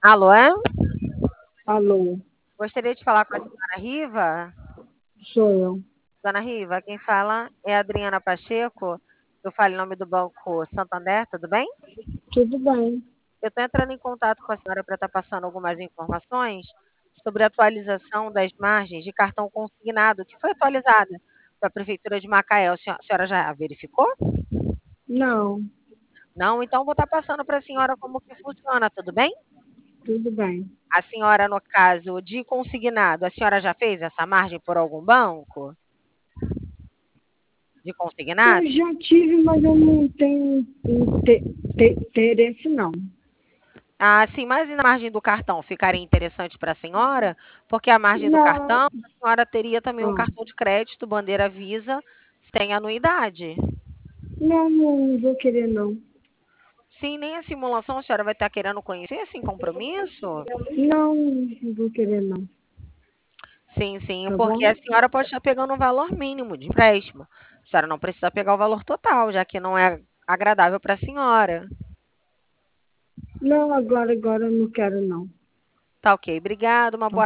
Alô, é? Alô, Gostaria de falar com a senhora Riva. sou eu. Dona Riva, quem fala é a Adriana Pacheco. Eu falo em nome do Banco Santander, tudo bem? Tudo bem. Eu estou entrando em contato com a senhora para estar passando algumas informações sobre a atualização das margens de cartão consignado, que foi atualizada para a Prefeitura de Macaé. A senhora já verificou? Não, Não? Então vou estar passando para a senhora como que funciona, tudo bem? tudo bem. A senhora, no caso de consignado, a senhora já fez essa margem por algum banco de Eu consignado? já tive, mas eu não tenho interesse, não. Ah, sim, mas e na margem do cartão? Ficaria interessante para a senhora? Porque a margem do Não, cartão, a senhora teria também um ah, cartão de crédito, bandeira Visa, sem anuidade. não vou querer, não. Sim, nem a simulação a senhora vai estar querendo conhecer sem compromisso? Não vou querer, não. Sim, sim, Tá porque bom? a senhora pode estar pegando um valor mínimo de empréstimo. A senhora não precisa pegar o valor total, já que não é agradável para a senhora. Não, agora eu não quero, não. Tá ok, obrigado, uma boa